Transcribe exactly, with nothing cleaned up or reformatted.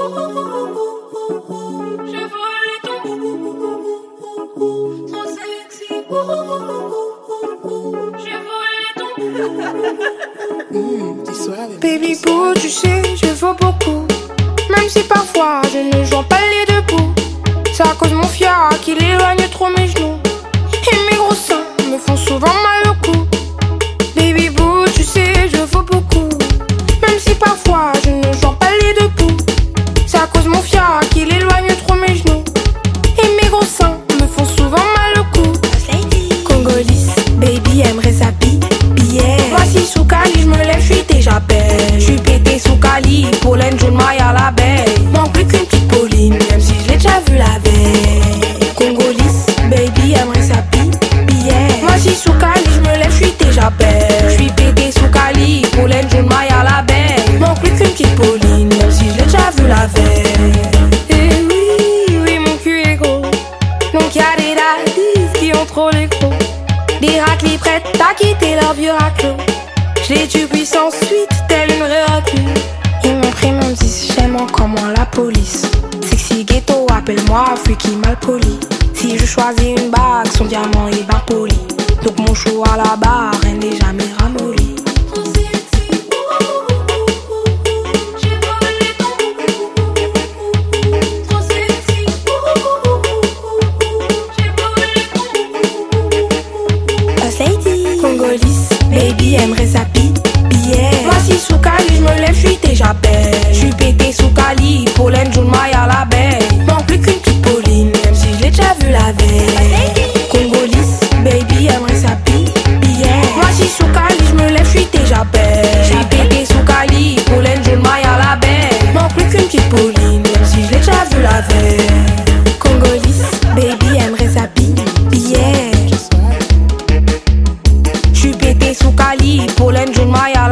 Baby boo, tu sais, je vaux beaucoup. Même si parfois je ne joue pas les deux bouts. C'est à cause de mon fiac qu'il éloigne trop mes genoux. Et mes gros seins me font souvent mal au cou. Baby boo, tu sais, je vaux beaucoup. Même si parfois je ne joue pas les deux bouts. C'est à cause de mon fiac qu'il éloigne trop mes genoux. Et mes gros seins me font souvent mal au cou. Congolise, baby aimerait sa bille. Voici sous Cali, je me lève, je suis déjà belle. Je suis pété sous Cali, pollen, jaune, maille à l'abeille. Manque plus qu'une petite Pauline, même si je l'ai déjà vu la veille. Congolise, baby aimerait sa bille. Voici sous Cali, je me lève, je suis déjà belle. Je suis pété sous Cali, pollen, jaune, maille à l'abeille. Manque plus qu'une petite Pauline, même si je l'ai déjà vu la veille. Et oui, oui, mon cul est gros. Donc y'a des daddies qui ont trop les crocs. Des raclis prêtes à quitter leur vieux raclo. Je les tue puissance suite, telle une vraie raclure. Ils m'ont pris mon dix, j'aime encore moins la police. Sexy ghetto, appelle-moi freaky mal poli. Si je choisis une bague, son diamant est bien poli. Donc mon show à la barre, elle n'est jamais ramollie. Congolise, baby aimerait sa bille. Voici sous Cali, je me lève, je suis déjà belle. Je suis pété sous Cali, pollen, jaune, maille à l'abeille. Manque plus qu'une petite Pauline, même si je l'ai déjà vu la veille. Congolise, baby aimerait sa bille. Voici sous Cali, je me lève, je suis déjà belle. Je suis pété sous Cali, pollen, jaune, maille à l'abeille. Manque plus qu'une petite Pauline, même si je l'ai déjà vu la veille. Congolise, baby aimerait sa bille. Sous Cali, pollen, jaune, maille